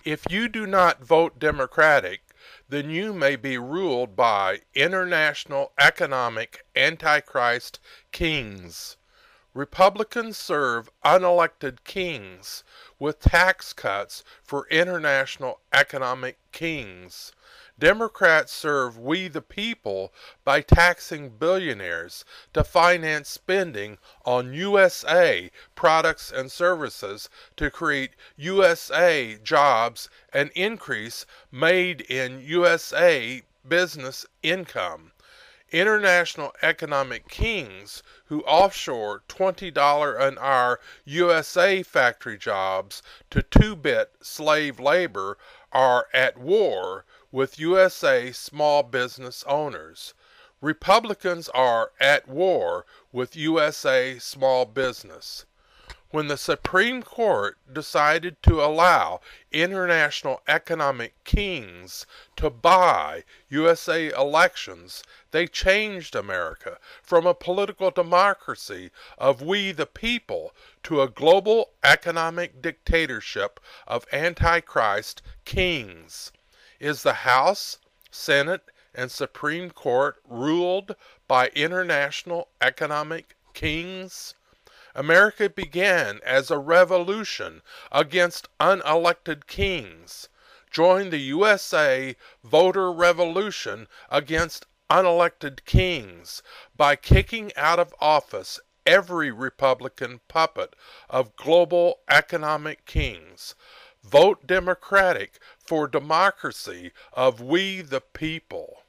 If you do not vote Democratic, then you may be ruled by international economic antichrist kings. Republicans serve unelected kings with tax cuts for international economic kings. Democrats serve we the people by taxing billionaires to finance spending on USA products and services to create USA jobs and increase made in USA business income. International economic kings who offshore $20 an hour USA factory jobs to two-bit slave labor are at war with USA small business owners. Republicans are at war with USA small business. When the Supreme Court decided to allow international economic kings to buy USA elections, they changed America from a political democracy of we the people to a global economic dictatorship of Antichrist kings. Is the House, Senate, and Supreme Court ruled by international economic kings? America began as a revolution against unelected kings. Join the USA voter revolution against unelected kings by kicking out of office every Republican puppet of global economic kings. Vote Democratic for democracy of we the people.